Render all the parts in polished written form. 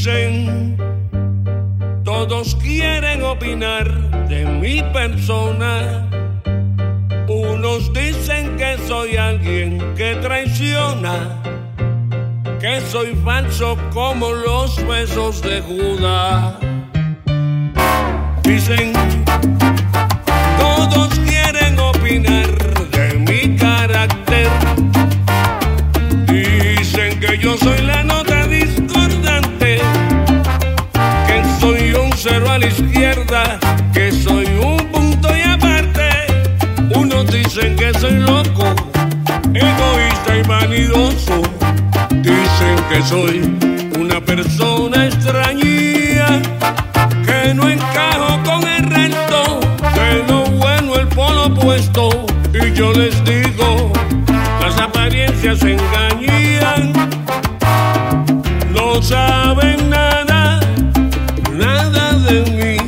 Dicen, todos quieren opinar de mi persona. Unos dicen que soy alguien que traiciona, que soy falso como los besos de Judas. Dicen, todos quieren opinar de mi carácter. Dicen que yo soy la nota discordante, que soy un cero a la izquierda, que soy un punto y aparte. Unos dicen que soy loco, egoísta y vanidoso. Dicen que soy una persona extrañía, que no encajo con el resto, que lo bueno el polo opuesto. Y yo les digo, las apariencias engañan, no saben nada, nada de mí.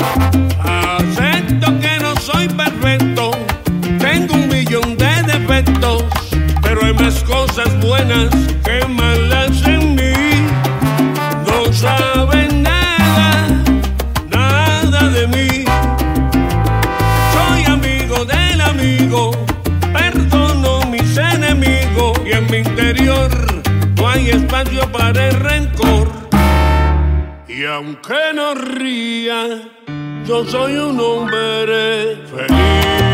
Acepto que no soy perfecto, tengo 1.000.000 de defectos, pero hay más cosas buenas que malas en mí. No saben nada, nada de mí. Soy amigo del amigo, perdono mis enemigos, y en mi interior no hay espacio para el rencor. Y aunque no ría, yo soy un hombre feliz.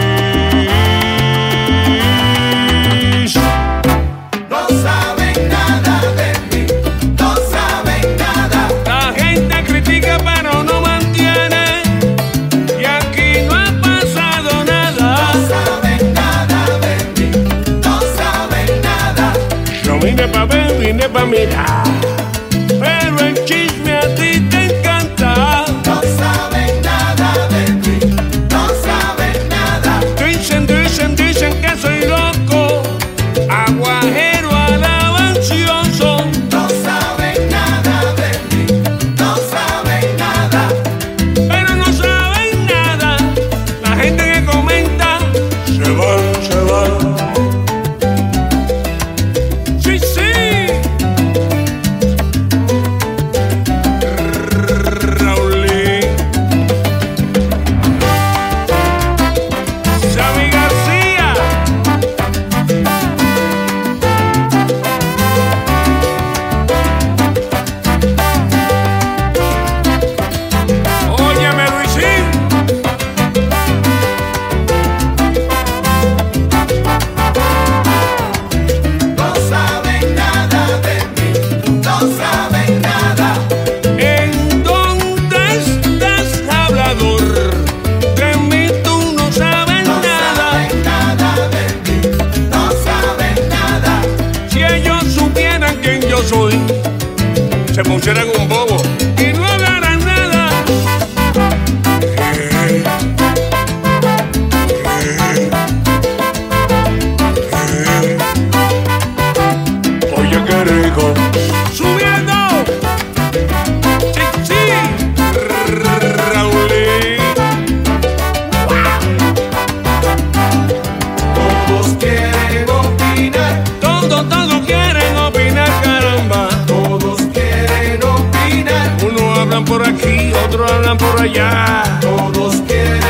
No saben nada de mí, no saben nada. La gente critica pero no mantiene, y aquí no ha pasado nada. No saben nada de mí, no saben nada. No vine pa' ver, vine pa' mirar, pero el chisme a ti te encanta. No saben nada de mí, no saben nada. Dicen, dicen, dicen que soy loco, aguajero alabancioso. No saben nada de mí, no saben nada. Pero no saben nada, la gente que comenta se van, se van. Sí, sí. Raulín, Sammy García. Óyeme, Luisín. No saben nada de mí, no saben nada. ¿En dónde estás, hablador? De mí tú no sabes No nada. saben nada de mí, no saben nada. Si ellos supieran quién yo soy, se pusieran un bobo y no hablaran nada. Oye, qué rico. Subiendo. Sí, sí. Raulín. Todos quieren opinar, Todos quieren opinar, caramba. todos quieren opinar, Unos hablan por aquí, otros hablan por allá. todos quieren